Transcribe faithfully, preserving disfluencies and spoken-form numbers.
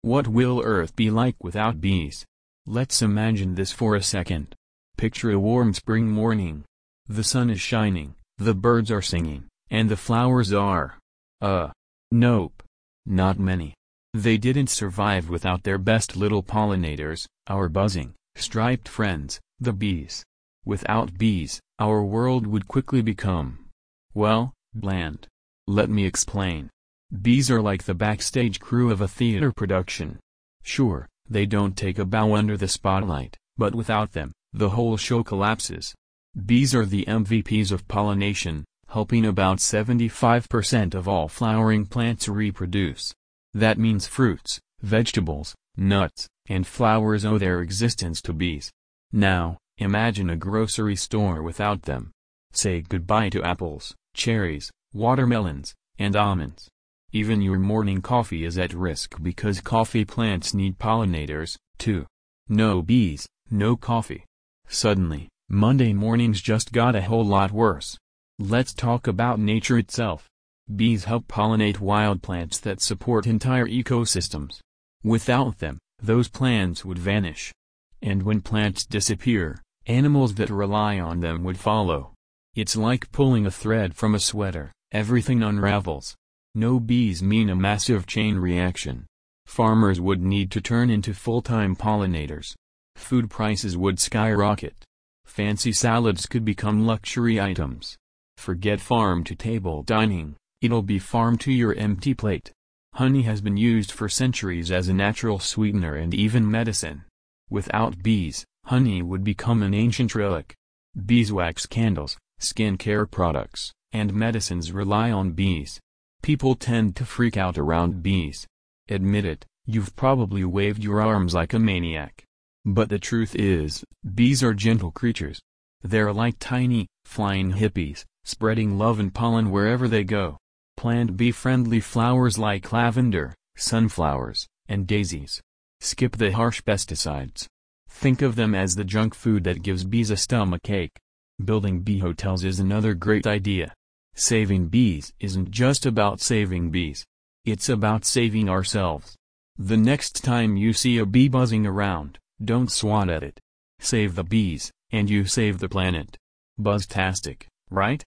What will Earth be like without bees? Let's imagine this for a second. Picture a warm spring morning. The sun is shining, the birds are singing, and the flowers are… uh… nope. Not many. They didn't survive without their best little pollinators, our buzzing, striped friends, the bees. Without bees, our world would quickly become… well, bland. Let me explain. Bees are like the backstage crew of a theater production. Sure, they don't take a bow under the spotlight, but without them, the whole show collapses. Bees are the M V Ps of pollination, helping about seventy-five percent of all flowering plants reproduce. That means fruits, vegetables, nuts, and flowers owe their existence to bees. Now, imagine a grocery store without them. Say goodbye to apples, cherries, watermelons, and almonds. Even your morning coffee is at risk because coffee plants need pollinators, too. No bees, no coffee. Suddenly, Monday mornings just got a whole lot worse. Let's talk about nature itself. Bees help pollinate wild plants that support entire ecosystems. Without them, those plants would vanish. And when plants disappear, animals that rely on them would follow. It's like pulling a thread from a sweater, everything unravels. No bees mean a massive chain reaction. Farmers would need to turn into full-time pollinators. Food prices would skyrocket. Fancy salads could become luxury items. Forget farm-to-table dining, it'll be farm-to-your empty plate. Honey has been used for centuries as a natural sweetener and even medicine. Without bees, honey would become an ancient relic. Beeswax candles, skincare products, and medicines rely on bees. People tend to freak out around bees. Admit it, you've probably waved your arms like a maniac. But the truth is, bees are gentle creatures. They're like tiny, flying hippies, spreading love and pollen wherever they go. Plant bee-friendly flowers like lavender, sunflowers, and daisies. Skip the harsh pesticides. Think of them as the junk food that gives bees a stomachache. Building bee hotels is another great idea. Saving bees isn't just about saving bees. It's about saving ourselves. The next time you see a bee buzzing around, don't swat at it. Save the bees, and you save the planet. Buzztastic, right?